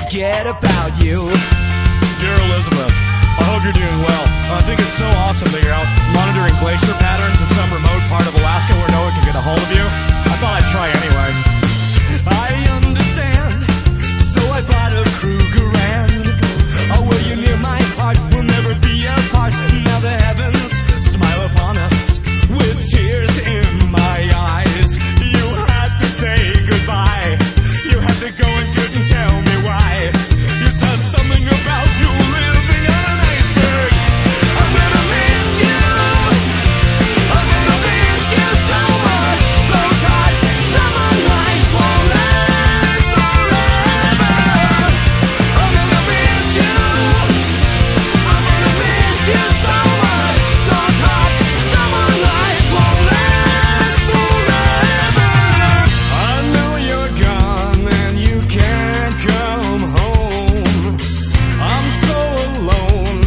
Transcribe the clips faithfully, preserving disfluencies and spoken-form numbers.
forget about you. Dear Elizabeth, I hope you're doing well. I think it's so awesome that you're out monitoring glacier patterns in some remote part of Alaska where no one can get a hold of you. I thought I'd try anyway. I understand, so I bought a Krugerrand. Oh, will you near my heart? We'll never be apart. Now the heavens smile upon us with tears in my eyes. You had to say goodbye. You had to go and couldn't tell me why. You said something about you living on an iceberg. I'm gonna miss you. I'm gonna miss you so much. Those hot summer nights won't last forever. I'm gonna miss you. I'm gonna miss you so much. Those hot summer nights won't last forever. I know you're gone and you can't come home. I'm so alone,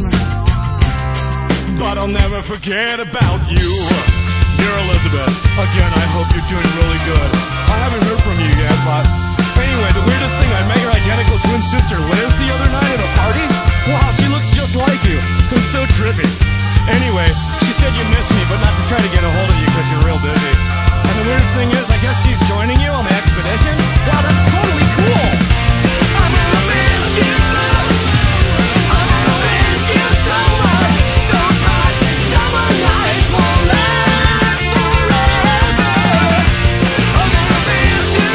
but I'll never forget about you. Dear Elizabeth, Again, I hope you're doing really good. I haven't heard from you yet, but anyway, the weirdest thing, I met your identical twin sister Liz the other night at a party. Wow, she looks just like you. It's so trippy. Anyway, she said you missed me, but not to try to get a hold of you because you're real busy. And the weirdest thing is, I guess she's joining you on the expedition. Wow, that's totally cool. I'm gonna miss you. I'm gonna miss you so much. Those hot summer nights won't last forever. I'm gonna miss you.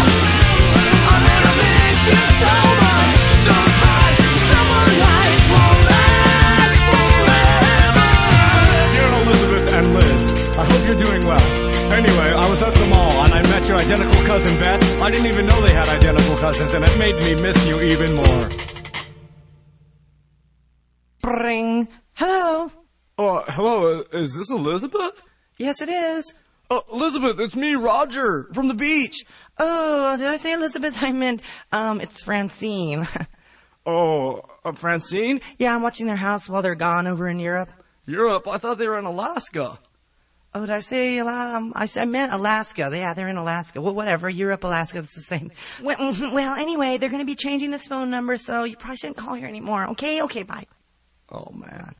I'm gonna miss you so much. Those hot summer nights won't last forever. Dear Elizabeth and Liz, I hope you're doing well. Anyway, I was at the mall and I met your identical cousin Beth. I didn't even know they had identical cousins, and it made me miss you even more. Bring. Hello. oh, hello, is this Elizabeth? Yes, it is. Uh, Elizabeth, it's me, Roger, from the beach. Oh, did I say Elizabeth? I meant, um, it's Francine. Oh, uh, Francine? Yeah, I'm watching their house while they're gone over in Europe. Europe? I thought they were in Alaska. Oh, did I say, um, I, said, I meant Alaska. Yeah, they're in Alaska. Well, whatever. Europe, Alaska, it's the same. Well, well, anyway, they're going to be changing this phone number, so you probably shouldn't call here anymore. Okay? Okay, bye. Oh, man.